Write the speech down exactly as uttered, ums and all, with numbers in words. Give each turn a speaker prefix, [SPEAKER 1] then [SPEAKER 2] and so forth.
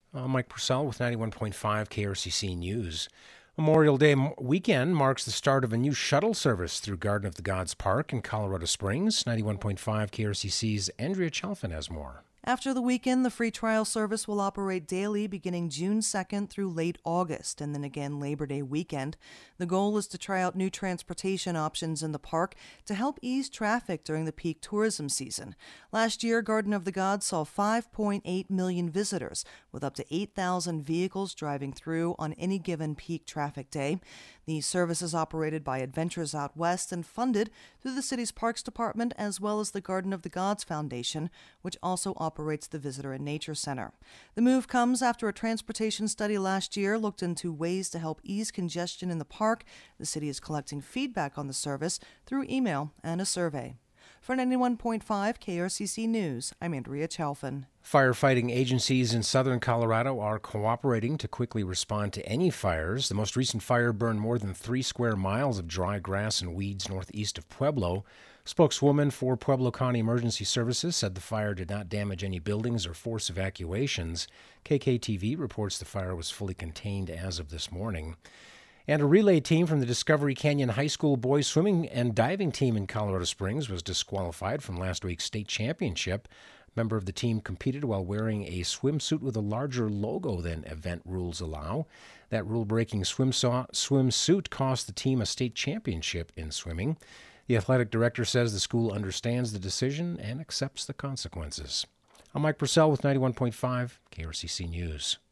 [SPEAKER 1] I'm Mike Purcell with ninety-one point five K R C C News. Memorial Day weekend marks the start of a new shuttle service through Garden of the Gods Park in Colorado Springs. ninety-one point five K R C C's Andrea Chalfin has more.
[SPEAKER 2] After the weekend, the free trial service will operate daily beginning June second through late August, and then again Labor Day weekend. The goal is to try out new transportation options in the park to help ease traffic during the peak tourism season. Last year, Garden of the Gods saw five point eight million visitors, with up to eight thousand vehicles driving through on any given peak traffic day. The service is operated by Adventures Out West and funded through the city's Parks Department as well as the Garden of the Gods Foundation, which also operates the Visitor and Nature Center. The move comes after a transportation study last year looked into ways to help ease congestion in the park. The city is collecting feedback on the service through email and a survey. For ninety-one point five K R C C News, I'm Andrea Chalfin.
[SPEAKER 1] Firefighting agencies in southern Colorado are cooperating to quickly respond to any fires. The most recent fire burned more than three square miles of dry grass and weeds northeast of Pueblo. Spokeswoman for Pueblo County Emergency Services said the fire did not damage any buildings or force evacuations. K K T V reports the fire was fully contained as of this morning. And a relay team from the Discovery Canyon High School boys swimming and diving team in Colorado Springs was disqualified from last week's state championship. A member of the team competed while wearing a swimsuit with a larger logo than event rules allow. That rule-breaking swimsuit cost the team a state championship in swimming. The athletic director says the school understands the decision and accepts the consequences. I'm Mike Purcell with ninety-one point five K R C C News.